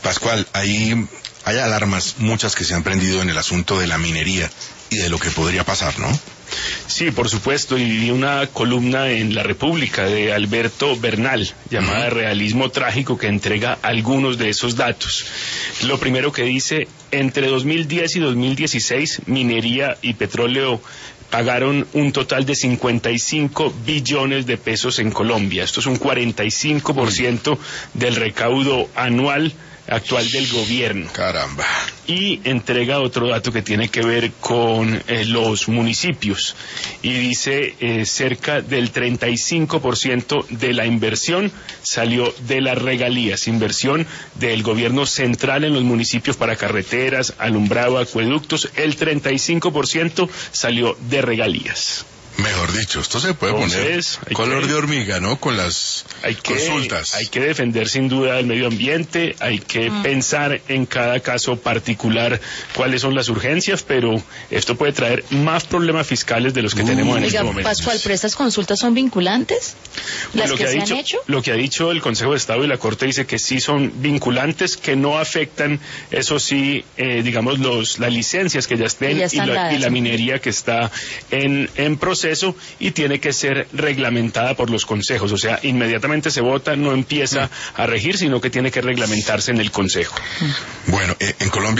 Pascual, hay alarmas, muchas que se han prendido en el asunto de la minería y de lo que podría pasar, ¿no? Sí, por supuesto, y vi una columna en La República de Alberto Bernal, llamada Realismo Trágico, que entrega algunos de esos datos. Lo primero que dice, entre 2010 y 2016, minería y petróleo pagaron un total de 55 billones de pesos en Colombia. Esto es un 45% del recaudo anual actual del gobierno. Caramba. Y entrega otro dato que tiene que ver con los municipios, y dice cerca del 35% de la inversión salió de las regalías, inversión del gobierno central en los municipios para carreteras, alumbrado, acueductos, el 35% salió de regalías. Mejor dicho, esto se puede poner color de hormiga, ¿no? Con las consultas. Hay que defender sin duda el medio ambiente, hay que pensar en cada caso particular cuáles son las urgencias, pero esto puede traer más problemas fiscales de los que tenemos en este momento. Pascual, ¿pero estas consultas son vinculantes? ¿Las que se han hecho? Lo que ha dicho el Consejo de Estado y la Corte dice que sí son vinculantes, que no afectan, eso sí, digamos, las licencias que ya estén y la minería que está en proceso, y tiene que ser reglamentada por los consejos, o sea, inmediatamente se vota, no empieza a regir, sino que tiene que reglamentarse en el Consejo. Bueno, en Colombia